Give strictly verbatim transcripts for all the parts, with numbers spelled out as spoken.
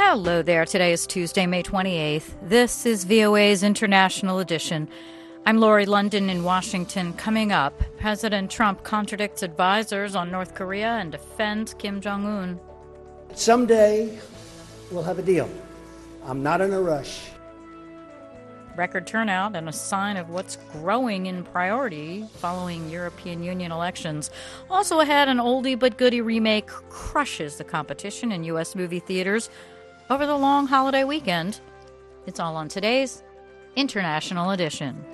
Hello there. Today is Tuesday, May twenty-eighth. This is V O A's International Edition. I'm Lori London in Washington. Coming up, President Trump contradicts advisors on North Korea and defends Kim Jong-un. Someday, we'll have a deal. I'm not in a rush. Record turnout and a sign of what's growing in priority following European Union elections. Also ahead, an oldie but goodie remake crushes the competition in U S movie theaters over the long holiday weekend. It's all on today's International Edition.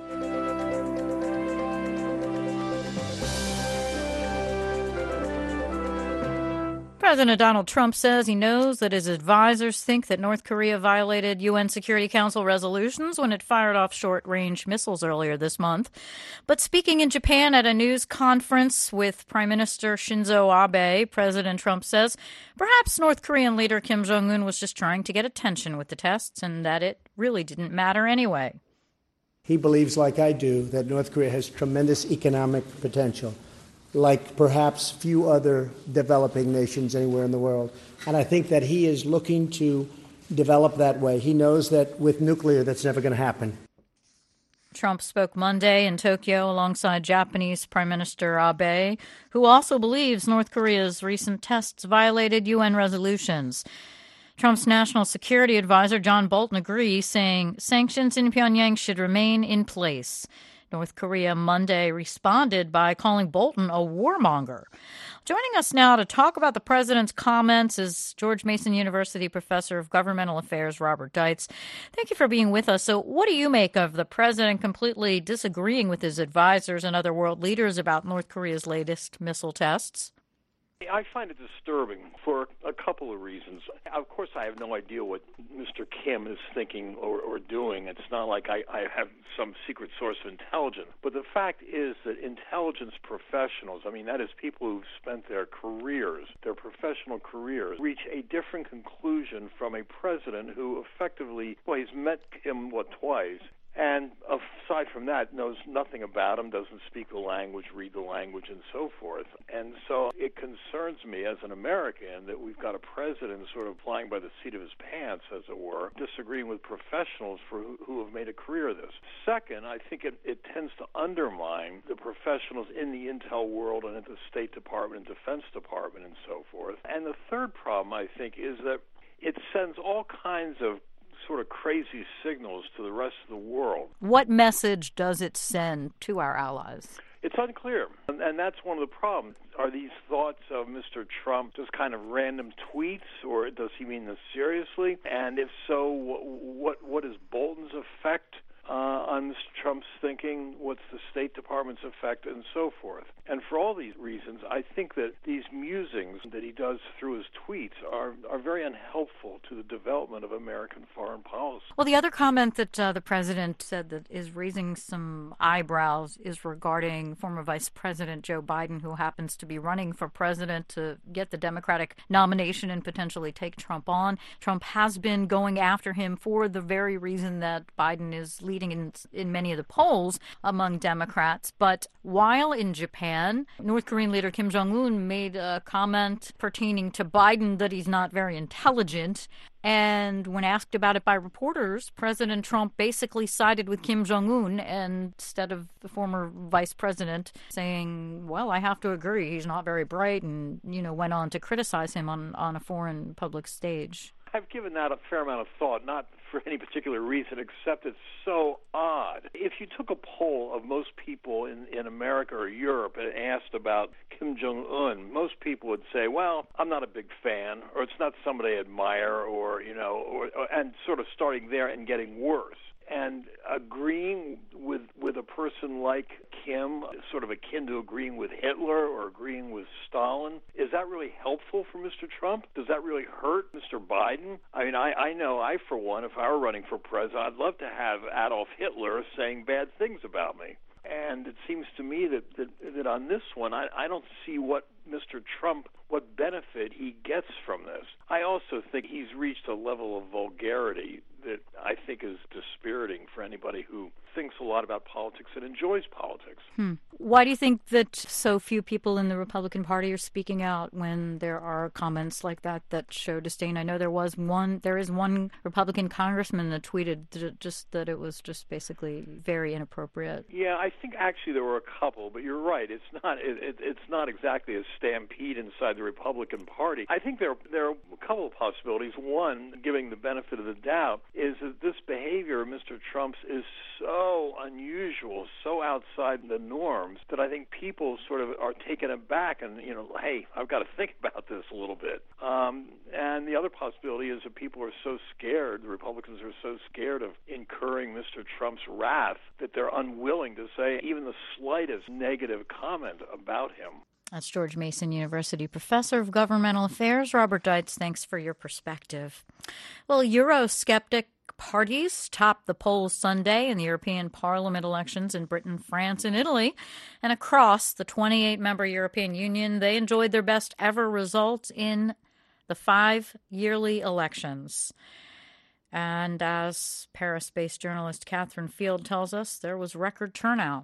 President Donald Trump says he knows that his advisors think that North Korea violated U N Security Council resolutions when it fired off short-range missiles earlier this month. But speaking in Japan at a news conference with Prime Minister Shinzo Abe, President Trump says perhaps North Korean leader Kim Jong-un was just trying to get attention with the tests and that it really didn't matter anyway. He believes, like I do, that North Korea has tremendous economic potential, like perhaps few other developing nations anywhere in the world. And I think that he is looking to develop that way. He knows that with nuclear, that's never going to happen. Trump spoke Monday in Tokyo alongside Japanese Prime Minister Abe, who also believes North Korea's recent tests violated U N resolutions. Trump's national security advisor, John Bolton, agrees, saying sanctions in Pyongyang should remain in place. North Korea Monday responded by calling Bolton a warmonger. Joining us now to talk about the president's comments is George Mason University professor of governmental affairs, Robert Deitz. Thank you for being with us. So what do you make of the president completely disagreeing with his advisors and other world leaders about North Korea's latest missile tests? I find it disturbing for a couple of reasons. Of course, I have no idea what Mister Kim is thinking or, or doing. It's not like I, I have some secret source of intelligence. But the fact is that intelligence professionals, I mean, that is people who've spent their careers, their professional careers, reach a different conclusion from a president who effectively, well, he's met Kim, what, twice. And aside from that, knows nothing about him, doesn't speak the language, read the language, and so forth. And so it concerns me as an American that we've got a president sort of flying by the seat of his pants, as it were, disagreeing with professionals for who, who have made a career of this. Second, I think it, it tends to undermine the professionals in the intel world and at the State Department and Defense Department and so forth. And the third problem, I think, is that it sends all kinds of sort of crazy signals to the rest of the world. What message does it send to our allies? It's unclear, and, and that's one of the problems. Are these thoughts of Mister Trump just kind of random tweets, or does he mean this seriously? And if so, what what is Bolton's effect uh, on Mister Trump's thinking? What's the State Department's effect, and so forth? And for all these reasons, I think that these musings that he does through his tweets are, are very unhelpful to the development of American foreign policy. Well, the other comment that uh, the president said that is raising some eyebrows is regarding former Vice President Joe Biden, who happens to be running for president to get the Democratic nomination and potentially take Trump on. Trump has been going after him for the very reason that Biden is leading in, in many of the polls among Democrats. But while in Japan, North Korean leader Kim Jong-un made a comment pertaining to Biden that he's not very intelligent. And when asked about it by reporters, President Trump basically sided with Kim Jong-un instead of the former vice president, saying, well, I have to agree, he's not very bright, and, you know, went on to criticize him on, on a foreign public stage. I've given that a fair amount of thought, not for any particular reason, except it's so odd. If you took a poll of most people in, in America or Europe and asked about Kim Jong-un, most people would say, well, I'm not a big fan, or it's not somebody I admire, or, you know, or, or, and sort of starting there and getting worse. And agreeing with with a person like Kim, sort of akin to agreeing with Hitler or agreeing with Stalin, is that really helpful for Mister Trump? Does that really hurt Mister Biden? I mean, I, I know I, for one, if I were running for president, I'd love to have Adolf Hitler saying bad things about me. And it seems to me that, that, that on this one, I, I don't see what Mister Trump what benefit he gets from this. I also think he's reached a level of vulgarity that I think is dispiriting for anybody who thinks a lot about politics and enjoys politics. Hmm. Why do you think that so few people in the Republican Party are speaking out when there are comments like that that show disdain? I know there was one, there is one Republican congressman that tweeted just that it was just basically very inappropriate. Yeah, I think actually there were a couple, but you're right. It's not. It, it, it's not exactly a stampede inside the Republican Party. I think there there are a couple of possibilities. One, giving the benefit of the doubt, is that this behavior of Mister Trump's is so unusual, so outside the norms, that I think people sort of are taken aback and, you know, hey, I've got to think about this a little bit. Um, and the other possibility is that people are so scared, the Republicans are so scared of incurring Mister Trump's wrath that they're unwilling to say even the slightest negative comment about him. That's George Mason University Professor of Governmental Affairs, Robert Deitz. Thanks for your perspective. Well, Eurosceptic parties topped the polls Sunday in the European Parliament elections in Britain, France, and Italy. And across the twenty-eight member European Union, they enjoyed their best ever results in the five yearly elections. And as Paris-based journalist Catherine Field tells us, there was record turnout.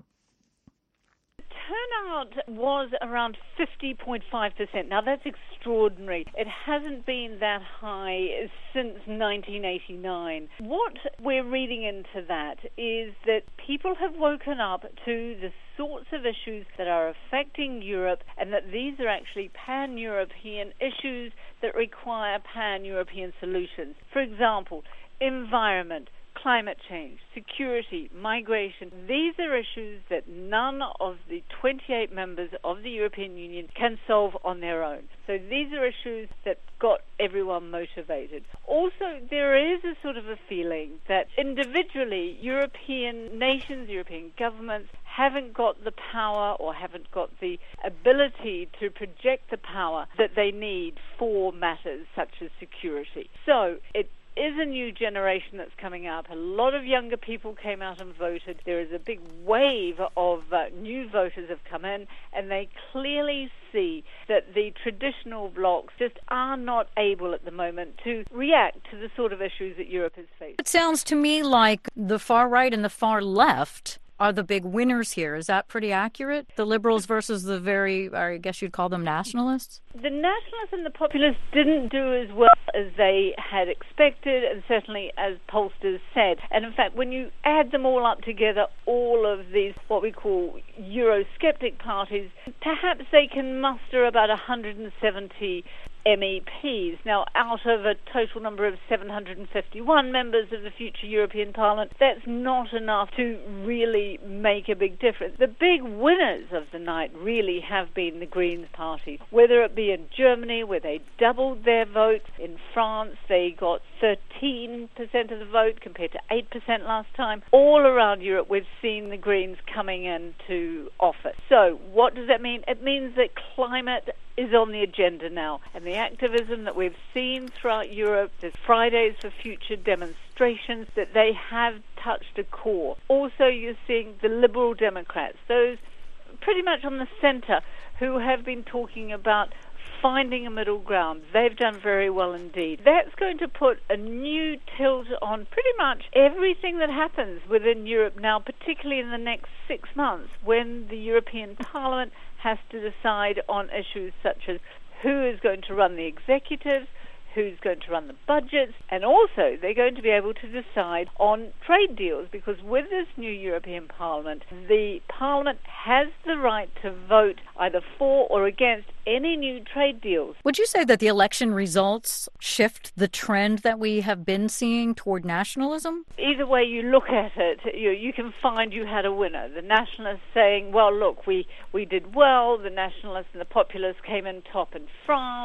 Turnout was around fifty point five percent. Now, that's extraordinary. It hasn't been that high since nineteen eighty-nine. What we're reading into that is that people have woken up to the sorts of issues that are affecting Europe, and that these are actually pan-European issues that require pan-European solutions. For example, environment, climate change, security, migration. These are issues that none of the twenty-eight members of the European Union can solve on their own. So these are issues that got everyone motivated. Also, there is a sort of a feeling that individually European nations, European governments haven't got the power or haven't got the ability to project the power that they need for matters such as security. So it is a new generation that's coming up. A lot of younger people came out and voted. There is a big wave of uh, new voters have come in, and they clearly see that the traditional blocs just are not able at the moment to react to the sort of issues that Europe is facing. It sounds to me like the far right and the far left are the big winners here. Is that pretty accurate? The liberals versus the very, I guess you'd call them nationalists? The nationalists and the populists didn't do as well as they had expected, and certainly as pollsters said. And in fact, when you add them all up together, all of these, what we call Eurosceptic parties, perhaps they can muster about one hundred seventy M E Ps. Now, out of a total number of seven hundred fifty-one members of the future European Parliament, that's not enough to really make a big difference. The big winners of the night really have been the Greens party, whether it be in Germany, where they doubled their vote. In France, they got thirteen percent of the vote compared to eight percent last time. All around Europe, we've seen the Greens coming into office. So, what does that mean? It means that climate is on the agenda now, and the activism that we've seen throughout Europe, the Fridays for Future demonstrations, that they have touched a core. Also, you're seeing the Liberal Democrats, those pretty much on the centre, who have been talking about finding a middle ground. They've done very well indeed. That's going to put a new tilt on pretty much everything that happens within Europe now, particularly in the next six months, when the European Parliament has to decide on issues such as who is going to run the executives, who's going to run the budgets, and also they're going to be able to decide on trade deals, because with this new European Parliament, the Parliament has the right to vote either for or against any new trade deals. Would you say that the election results shift the trend that we have been seeing toward nationalism? Either way you look at it, you, you can find you had a winner. The nationalists saying, well, look, we, we did well. The nationalists and the populists came in top in France.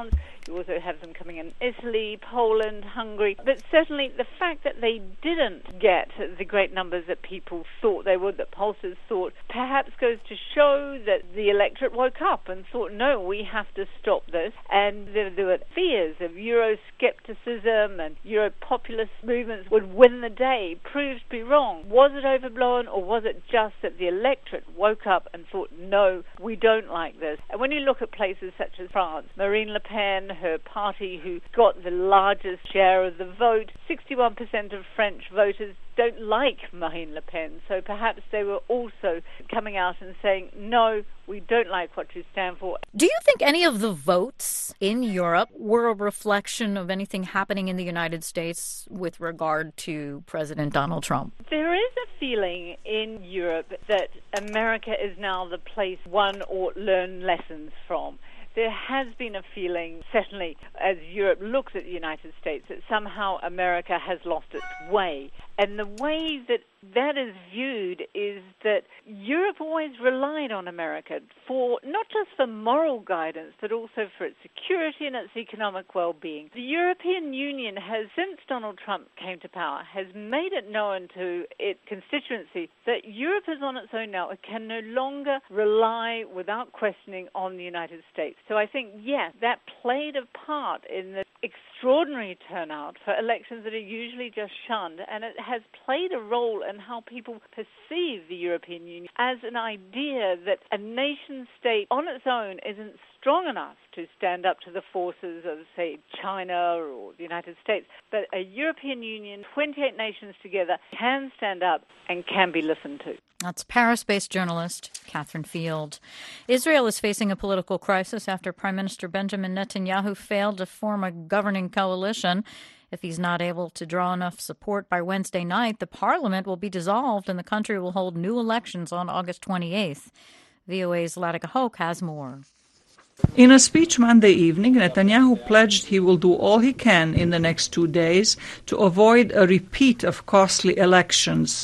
You also have them coming in Italy, Poland, Hungary. But certainly the fact that they didn't get the great numbers that people thought they would, that pollsters thought, perhaps goes to show that the electorate woke up and thought, no, we have to stop this. And there, there were fears of Euroscepticism and Euro-populist movements would win the day. Proved to be wrong. Was it overblown, or was it just that the electorate woke up and thought, no, we don't like this? And when you look at places such as France, Marine Le Pen, her party, who got the largest share of the vote, sixty-one percent of French voters don't like Marine Le Pen. So perhaps they were also coming out and saying, no, we don't like what you stand for. Do you think any of the votes in Europe were a reflection of anything happening in the United States with regard to President Donald Trump? There is a feeling in Europe that America is now the place one ought to learn lessons from. There has been a feeling, certainly as Europe looks at the United States, that somehow America has lost its way. And the way that that is viewed is that Europe always relied on America for not just for moral guidance, but also for its security and its economic well-being. The European Union has, since Donald Trump came to power, has made it known to its constituency that Europe is on its own now. It can no longer rely without questioning on the United States. So I think, yes, that played a part in the extraordinary turnout for elections that are usually just shunned, and it has played a role in how people perceive the European Union as an idea that a nation-state on its own isn't strong enough to stand up to the forces of, say, China or the United States. But a European Union, twenty-eight nations together, can stand up and can be listened to. That's Paris-based journalist Catherine Field. Israel is facing a political crisis after Prime Minister Benjamin Netanyahu failed to form a governing coalition. If he's not able to draw enough support by Wednesday night, the parliament will be dissolved and the country will hold new elections on August twenty-eighth. V O A's Latika Hoke has more. In a speech Monday evening, Netanyahu pledged he will do all he can in the next two days to avoid a repeat of costly elections.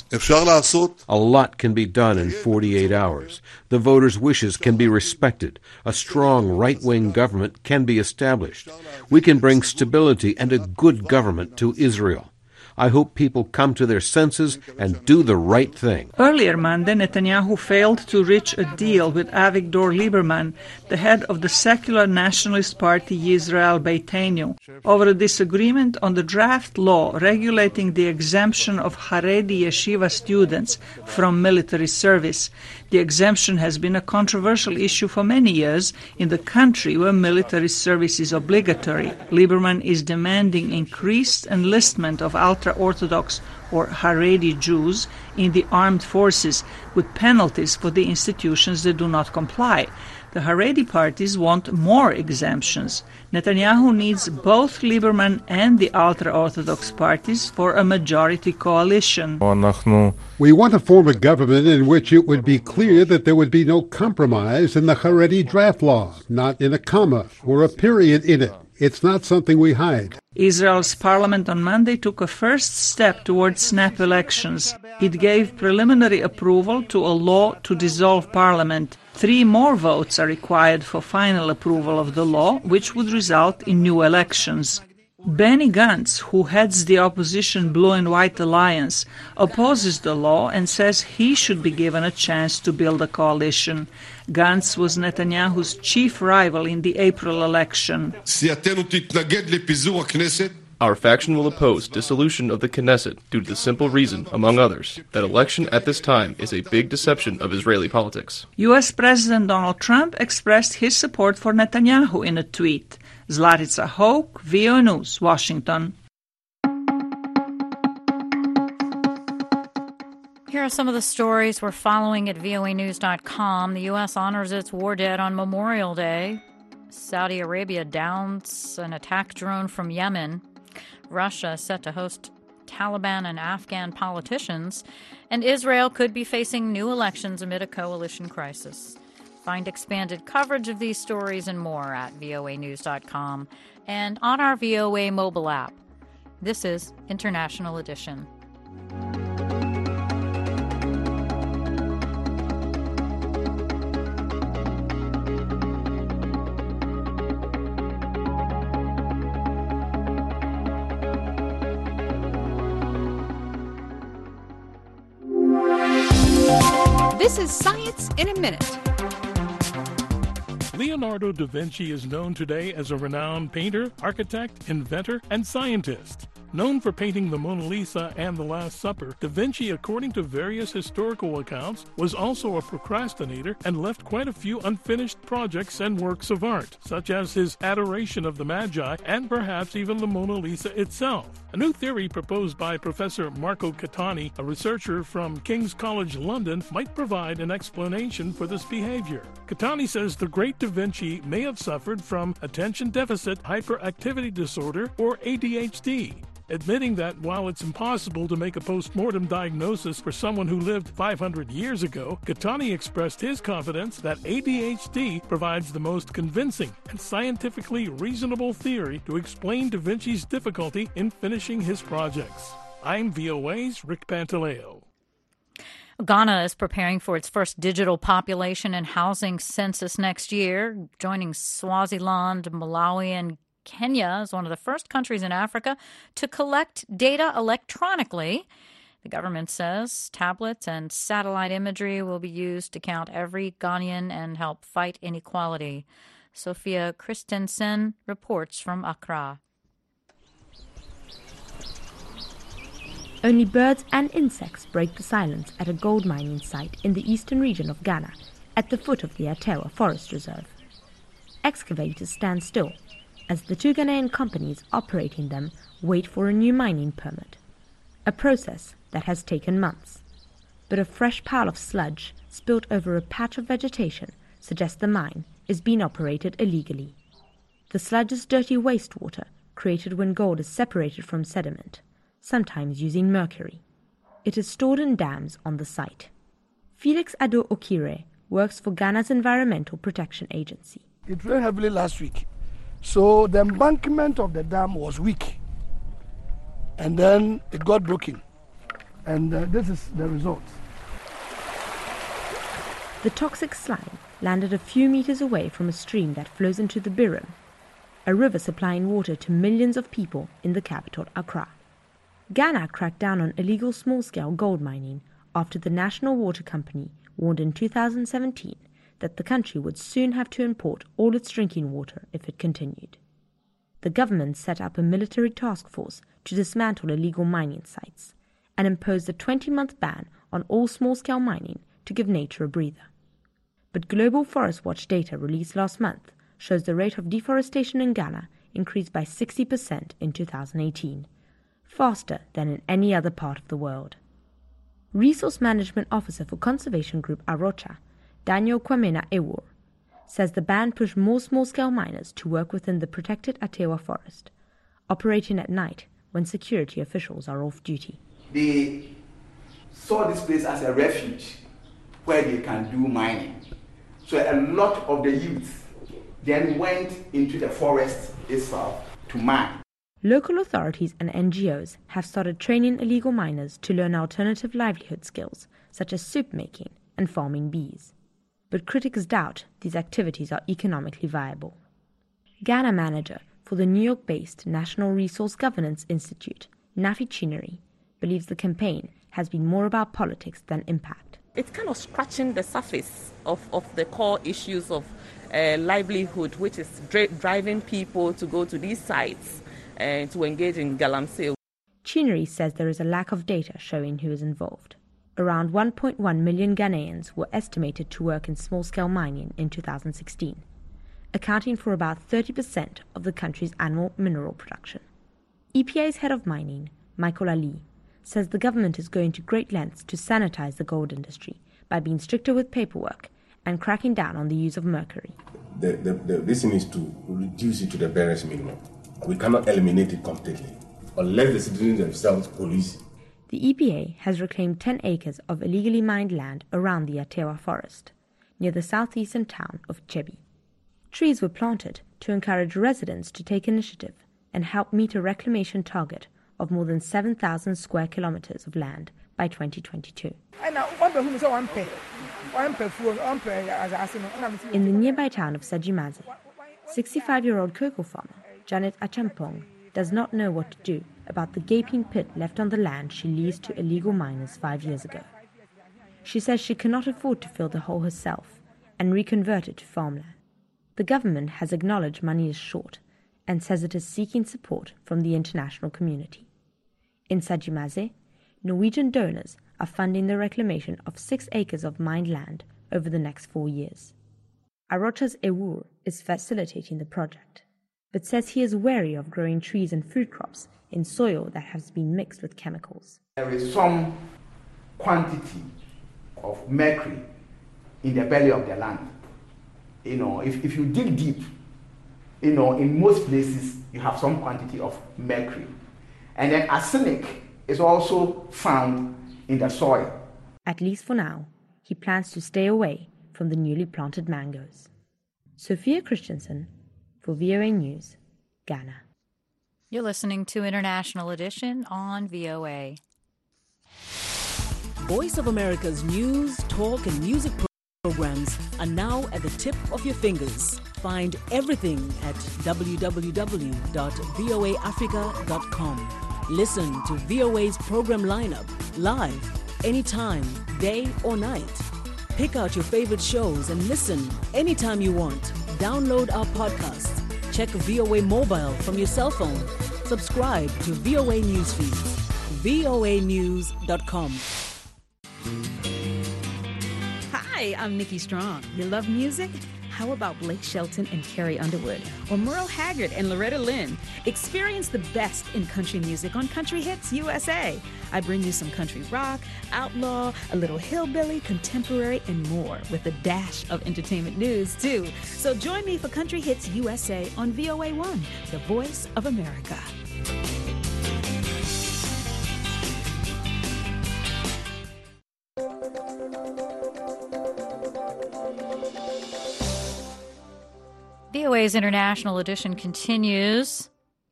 A lot can be done in forty-eight hours. The voters' wishes can be respected. A strong right-wing government can be established. We can bring stability and a good government to Israel. I hope people come to their senses and do the right thing. Earlier Monday, Netanyahu failed to reach a deal with Avigdor Lieberman, the head of the secular nationalist party Yisrael Beitenu, over a disagreement on the draft law regulating the exemption of Haredi yeshiva students from military service. The exemption has been a controversial issue for many years in the country where military service is obligatory. Lieberman is demanding increased enlistment of ultra-Orthodox or Haredi Jews in the armed forces, with penalties for the institutions that do not comply. The Haredi parties want more exemptions. Netanyahu needs both Lieberman and the ultra-Orthodox parties for a majority coalition. We want to form a government in which it would be clear that there would be no compromise in the Haredi draft law, not in a comma or a period in it. It's not something we hide. Israel's parliament on Monday took a first step towards snap elections. It gave preliminary approval to a law to dissolve parliament. Three more votes are required for final approval of the law, which would result in new elections. Benny Gantz, who heads the opposition Blue and White Alliance, opposes the law and says he should be given a chance to build a coalition. Gantz was Netanyahu's chief rival in the April election. Our faction will oppose dissolution of the Knesset due to the simple reason, among others, that election at this time is a big deception of Israeli politics. U S President Donald Trump expressed his support for Netanyahu in a tweet. Zlatica Hoke, V O A News, Washington. Here are some of the stories we're following at V O A news dot com. The U S honors its war dead on Memorial Day. Saudi Arabia downs an attack drone from Yemen. Russia is set to host Taliban and Afghan politicians. And Israel could be facing new elections amid a coalition crisis. Find expanded coverage of these stories and more at V O A news dot com and on our V O A mobile app. This is International Edition. This is Science in a Minute. Leonardo da Vinci is known today as a renowned painter, architect, inventor, and scientist. Known for painting the Mona Lisa and the Last Supper, Da Vinci, according to various historical accounts, was also a procrastinator and left quite a few unfinished projects and works of art, such as his Adoration of the Magi and perhaps even the Mona Lisa itself. A new theory proposed by Professor Marco Catani, a researcher from King's College London, might provide an explanation for this behavior. Catani says the great Da Vinci may have suffered from attention deficit hyperactivity disorder, or A D H D. Admitting that while it's impossible to make a post-mortem diagnosis for someone who lived five hundred years ago, Catani expressed his confidence that A D H D provides the most convincing and scientifically reasonable theory to explain Da Vinci's difficulty in finishing his projects. I'm V O A's Rick Pantaleo. Ghana is preparing for its first digital population and housing census next year, joining Swaziland, Malawi, and Kenya is one of the first countries in Africa to collect data electronically. The government says tablets and satellite imagery will be used to count every Ghanaian and help fight inequality. Sophia Christensen reports from Accra. Only birds and insects break the silence at a gold mining site in the eastern region of Ghana, at the foot of the Atewa Forest Reserve. Excavators stand still as the two Ghanaian companies operating them wait for a new mining permit, a process that has taken months. But a fresh pile of sludge spilt over a patch of vegetation suggests the mine is being operated illegally. The sludge is dirty wastewater created when gold is separated from sediment, sometimes using mercury. It is stored in dams on the site. Felix Ado Okire works for Ghana's Environmental Protection Agency. It rained heavily last week. So the embankment of the dam was weak, and then it got broken, and uh, this is the result. The toxic slime landed a few meters away from a stream that flows into the Birim, a river supplying water to millions of people in the capital Accra. Ghana cracked down on illegal small-scale gold mining after the National Water Company warned in two thousand seventeen that the country would soon have to import all its drinking water if it continued. The government set up a military task force to dismantle illegal mining sites and imposed a twenty-month ban on all small-scale mining to give nature a breather. But Global Forest Watch data released last month shows the rate of deforestation in Ghana increased by sixty percent in two thousand eighteen, faster than in any other part of the world. Resource Management Officer for Conservation Group Arocha, Daniel Kwamena Ewur, says the ban pushed more small-scale miners to work within the protected Atewa forest, operating at night when security officials are off duty. They saw this place as a refuge where they can do mining. So a lot of the youth then went into the forest itself to mine. Local authorities and N G Os have started training illegal miners to learn alternative livelihood skills such as soup making and farming bees. But critics doubt these activities are economically viable. Ghana manager for the New York-based National Resource Governance Institute, Nafi Chineri, believes the campaign has been more about politics than impact. It's kind of scratching the surface of, of the core issues of uh, livelihood, which is dri- driving people to go to these sites and to engage in galamsey. Chineri says there is a lack of data showing who is involved. Around one point one million Ghanaians were estimated to work in small-scale mining in two thousand sixteen, accounting for about thirty percent of the country's annual mineral production. E P A's head of mining, Michael Ali, says the government is going to great lengths to sanitize the gold industry by being stricter with paperwork and cracking down on the use of mercury. The, the, the, this is to reduce it to the barest minimum. We cannot eliminate it completely, unless the citizens themselves police it. The E P A has reclaimed ten acres of illegally mined land around the Atewa forest, near the southeastern town of Chebi. Trees were planted to encourage residents to take initiative and help meet a reclamation target of more than seven thousand square kilometers of land by twenty twenty-two. In the nearby town of Sajimazi, sixty-five-year-old cocoa farmer Janet Achampong does not know what to do about the gaping pit left on the land she leased to illegal miners five years ago. She says she cannot afford to fill the hole herself and reconvert it to farmland. The government has acknowledged money is short and says it is seeking support from the international community. In Sajimaze, Norwegian donors are funding the reclamation of six acres of mined land over the next four years. Arochas Ewur is facilitating the project, but says he is wary of growing trees and food crops in soil that has been mixed with chemicals. There is some quantity of mercury in the belly of the land. You know, if, if you dig deep, you know, in most places you have some quantity of mercury. And then arsenic is also found in the soil. At least for now, he plans to stay away from the newly planted mangoes. Sophia Christensen for V O A News, Ghana. You're listening to International Edition on V O A. Voice of America's news, talk, and music programs are now at the tip of your fingers. Find everything at w w w dot v o a africa dot com. Listen to V O A's program lineup live, anytime, day or night. Pick out your favorite shows and listen anytime you want. Download our podcasts. Check V O A Mobile from your cell phone. Subscribe to V O A Newsfeed. v o a news dot com. Hi, I'm Nikki Strong. You love music? How about Blake Shelton and Carrie Underwood? Or Merle Haggard and Loretta Lynn? Experience the best in country music on Country Hits U S A. I bring you some country rock, outlaw, a little hillbilly, contemporary, and more, with a dash of entertainment news, too. So join me for Country Hits U S A on V O A one, the voice of America. V O A's International Edition continues.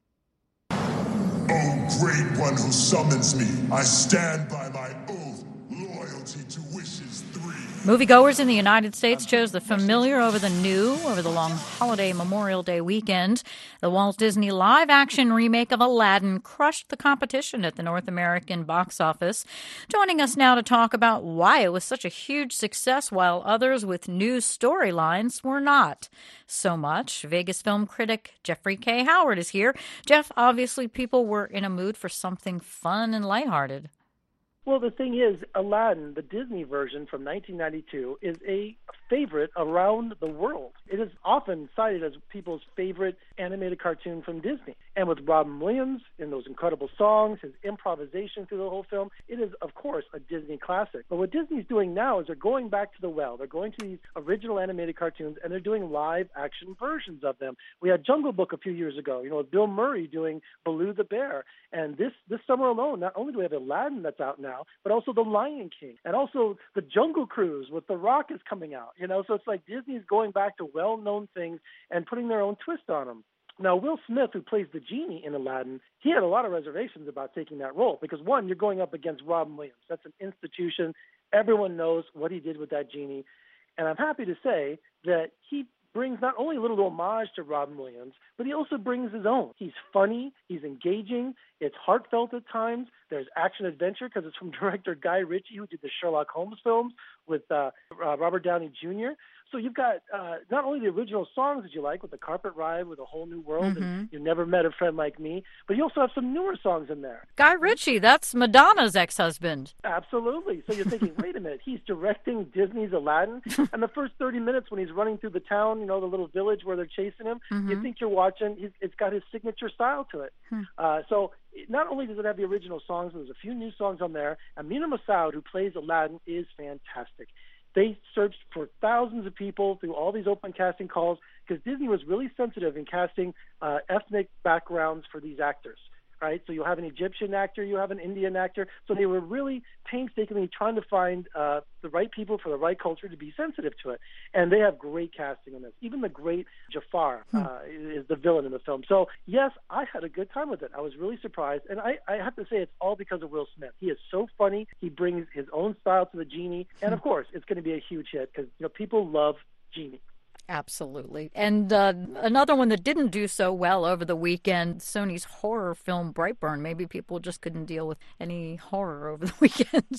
Oh, great one who summons me, I stand by my oath, loyalty to wishes three. Moviegoers in the United States chose the familiar over the new over the long holiday Memorial Day weekend. The Walt Disney live-action remake of Aladdin crushed the competition at the North American box office. Joining us now to talk about why it was such a huge success while others with new storylines were not so much. Vegas film critic Jeffrey K. Howard is here. Jeff, obviously people were in a mood for something fun and lighthearted. Well, the thing is, Aladdin, the Disney version from nineteen ninety-two, is a favorite around the world. It is often cited as people's favorite animated cartoon from Disney. And with Robin Williams and those incredible songs, his improvisation through the whole film, it is, of course, a Disney classic. But what Disney's doing now is they're going back to the well. They're going to these original animated cartoons, and they're doing live-action versions of them. We had Jungle Book a few years ago, you know, with Bill Murray doing Baloo the Bear. And this, this summer alone, not only do we have Aladdin that's out now, but also The Lion King, and also The Jungle Cruise with The Rock is coming out. You know, so it's like Disney's going back to well-known things and putting their own twist on them. Now, Will Smith, who plays the genie in Aladdin, he had a lot of reservations about taking that role because, one, you're going up against Robin Williams. That's an institution. Everyone knows what he did with that genie. And I'm happy to say that he brings not only a little homage to Robin Williams, but he also brings his own. He's funny, he's engaging, it's heartfelt at times, there's action-adventure because it's from director Guy Ritchie, who did the Sherlock Holmes films with uh, uh, Robert Downey Junior So you've got uh, not only the original songs that you like with The Carpet Ride, with A Whole New World, mm-hmm. and You Never Met a Friend Like Me, but you also have some newer songs in there. Guy Ritchie, that's Madonna's ex-husband. Absolutely. So you're thinking, wait a minute, he's directing Disney's Aladdin? And the first thirty minutes when he's running through the town, you know, the little village where they're chasing him, mm-hmm. you think you're watching, he's, it's got his signature style to it. Hmm. Uh, so not only does it have the original songs, there's a few new songs on there. Amina Massoud, who plays Aladdin, is fantastic. They searched for thousands of people through all these open casting calls because Disney was really sensitive in casting uh, ethnic backgrounds for these actors, right? So you'll have an Egyptian actor, you have an Indian actor. So they were really painstakingly trying to find uh, the right people for the right culture to be sensitive to it. And they have great casting on this. Even the great Jafar uh, is the villain in the film. So, yes, I had a good time with it. I was really surprised. And I, I have to say it's all because of Will Smith. He is so funny. He brings his own style to the genie. And, of course, it's going to be a huge hit because, you know, people love Genie. Absolutely. And uh, another one that didn't do so well over the weekend, Sony's horror film Brightburn. Maybe people just couldn't deal with any horror over the weekend.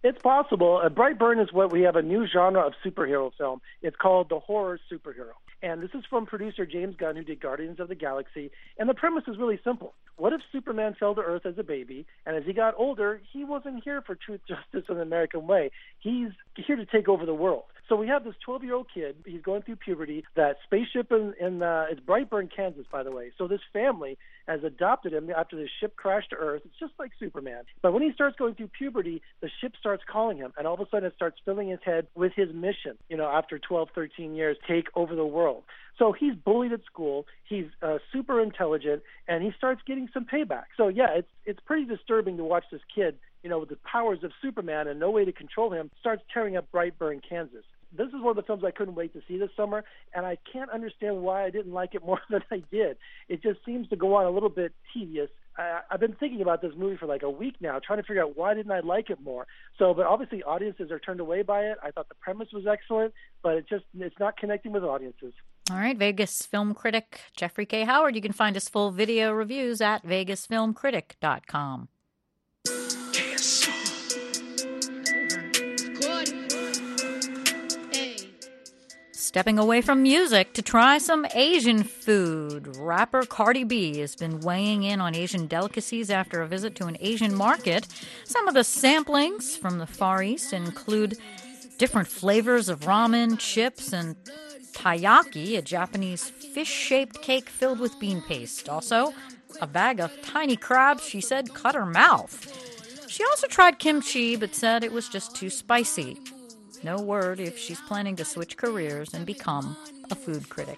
It's possible. Uh, Brightburn is what we have a new genre of superhero film. It's called the horror superhero. And this is from producer James Gunn, who did Guardians of the Galaxy. And the premise is really simple. What if Superman fell to Earth as a baby, and as he got older, he wasn't here for truth, justice, and the American way. He's here to take over the world. So we have this twelve-year-old kid. He's going through puberty. That spaceship in, in uh, it's Brightburn, Kansas, by the way. So this family has adopted him after the ship crashed to Earth. It's just like Superman. But when he starts going through puberty, the ship starts calling him, and all of a sudden it starts filling his head with his mission, you know, after twelve, thirteen years, take over the world. So he's bullied at school. He's uh, super intelligent, and he starts getting some payback. So, yeah, it's it's pretty disturbing to watch this kid, you know, with the powers of Superman and no way to control him, starts tearing up Brightburn, Kansas. This is one of the films I couldn't wait to see this summer, and I can't understand why I didn't like it more than I did. It just seems to go on a little bit tedious. I, I've been thinking about this movie for like a week now, trying to figure out why didn't I like it more. So, but obviously audiences are turned away by it. I thought the premise was excellent, but it just it's not connecting with audiences. All right, Vegas film critic Jeffrey K. Howard. You can find his full video reviews at vegas film critic dot com. Stepping away from music to try some Asian food. Rapper Cardi B has been weighing in on Asian delicacies after a visit to an Asian market. Some of the samplings from the Far East include different flavors of ramen, chips, and taiyaki, a Japanese fish-shaped cake filled with bean paste. Also, a bag of tiny crabs she said cut her mouth. She also tried kimchi but said it was just too spicy. No word if she's planning to switch careers and become a food critic.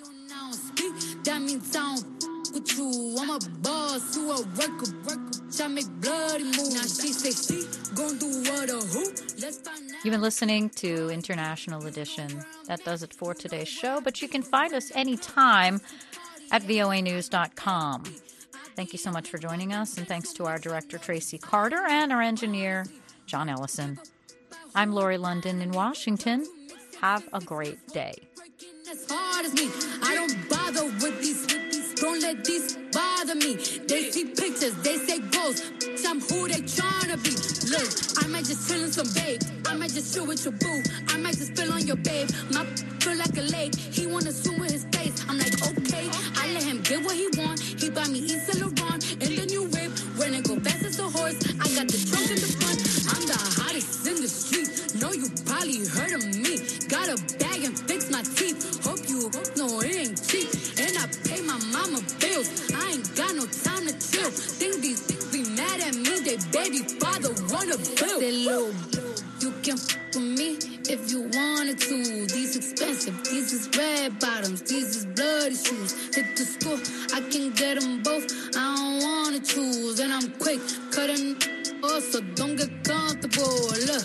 That means I don't with you. I'm a boss, you a worker, worker. I make bloody moves. Now she say she gon' do what or who. Let's find out. You've been listening to International Edition. That does it for today's show, but you can find us anytime at V O A news dot com. Thank you so much for joining us, and thanks to our director, Tracy Carter, and our engineer, John Ellison. I'm Lori London in Washington. Have a great day. As hard as me, I don't bother with these, with these. Don't let these bother me. They see pictures, they say ghosts. I'm who they tryna be. Look, I might just chill in some babe. I might just chill with your boo. I might just spill on your babe. My feel like a lake. He wanna swim with his face. I'm like, okay. I let him get what he want. He buy me East Saint Laurent and the new whip. When it go fast as a horse, I got the trunk in the front. I'm the hottest in the street. Know you probably heard of me. Got a bag and fix my teeth. Hope you know it ain't cheap. And I pay my mama bills. I ain't got no time to chill. Think these things be mad at me. They baby father wanna build. They little, you can f with me if you wanted to. These expensive, these is red bottoms, these is bloody shoes. Hit the school, I can get them both. I don't wanna choose. And I'm quick, cutting off, so don't get comfortable. Look,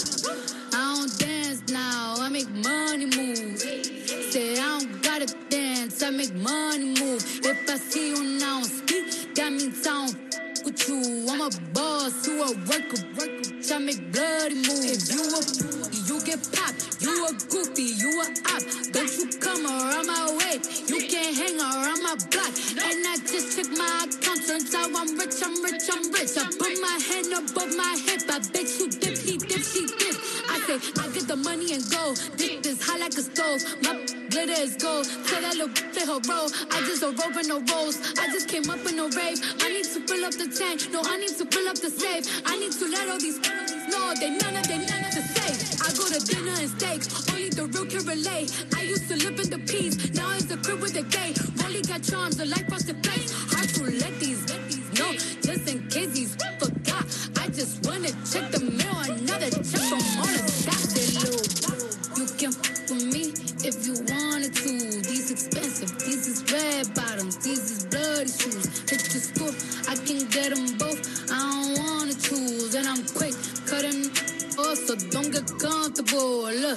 I don't dance now, I make money move. Say I don't gotta dance, I make money move. If I see you now speak, that means I don't with you. I'm a boss, you a worker, worker. I make bloody moves. If you a you get popped, you a goofy, you a op. Don't you come around my way, you can't hang around my block. And I just check my account, turns out I'm rich, I'm rich, I'm rich. I put my hand above my hip, I bet you dip, he dip, she dip. I say, I get the money and go. Dick is hot like a stove. My glitter is gold. Tell that little play her role. I just a rope and no rolls. I just came up in a rave. I need to fill up the tank. No, I need to fill up the safe. I need to let all these know they none of they none to say. I go to dinner and steaks. Only the real can relate. I used to live in the peace. Now it's a crib with a gate. Rolly got charms, the light frosted place. Hard to let these know. Just in case these forgot. I just wanna check the mail. Another check from all the stocks they low. You can f with me if you wanted to. These expensive, these is red bottoms, these is bloody shoes. Hit the school, I can get them both. I don't wanna choose, and I'm quick cutting off, so don't get comfortable. Look,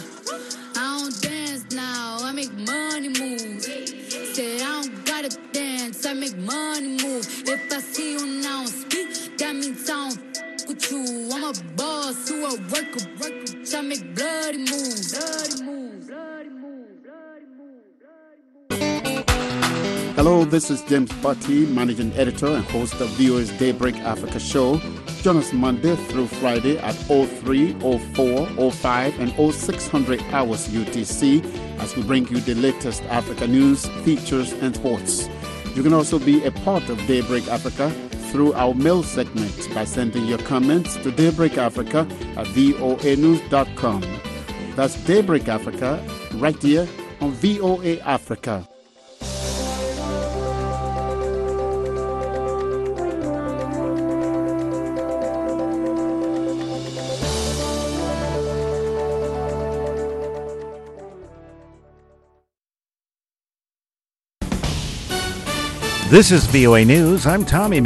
I don't dance now, I make money move. Say I don't gotta dance, I make money move. If I see you now speak, that means I don't with you. I'm a boss, you a worker, worker. I make bloody moves. Bloody moves. Bloody moves. Bloody moves. Hello, this is James Butty, managing editor and host of V O A's Daybreak Africa show. join us Monday through Friday at oh three, oh four, oh five, and oh six hundred hours U T C as we bring you the latest Africa news, features, and sports. You can also be a part of Daybreak Africa through our mail segment by sending your comments to Daybreak Africa at voa news dot com. That's Daybreak Africa right here on V O A Africa. This is V O A News. I'm Tommy